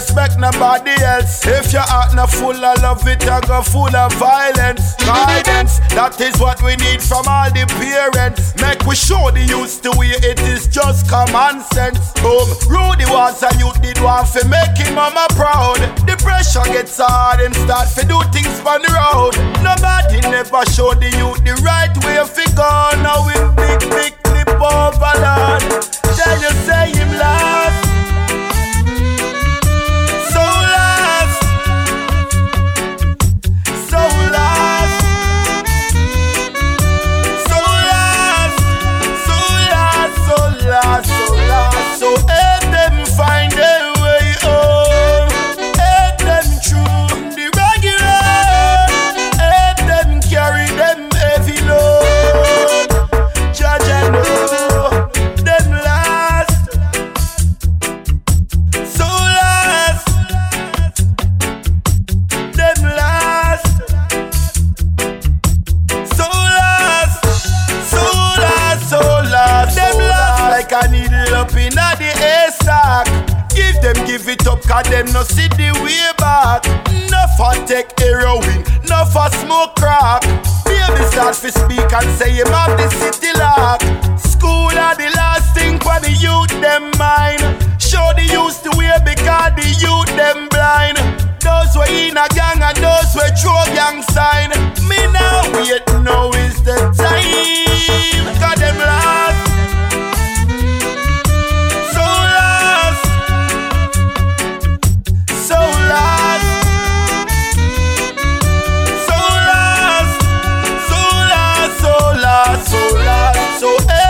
respect nobody else. If your heart not full of love, it a go full of violence. Guidance, that is what we need from all the parents. Make we show the youth the way it is just common sense. Boom, Rudy was a youth did want for making mama proud. The pressure gets hard, him start to do things on the road. Nobody never show the youth the right way fi go. Now we big clip overload. Tell you say him lost, so lost, so lost, so lost, so lost, so lost, so lost. So help them find their way home. Help them through the rocky road. Help them carry them heavy load. Judge I know them last, so last, them last, so last, so last, so last, them last like a needle up in the haystack. Give it up, cause them no see the way back. No for take heroin, no for smoke crack. Baby start to speak and say him have the city lock. School are the last thing for the youth them mind. Show the youth the way because the youth them blind. Those who in a gang and those who throw gang sign. Me now wait, now is the time. Cause them lost, so lost, so lost, so lost, so lost, so lost, so lost, so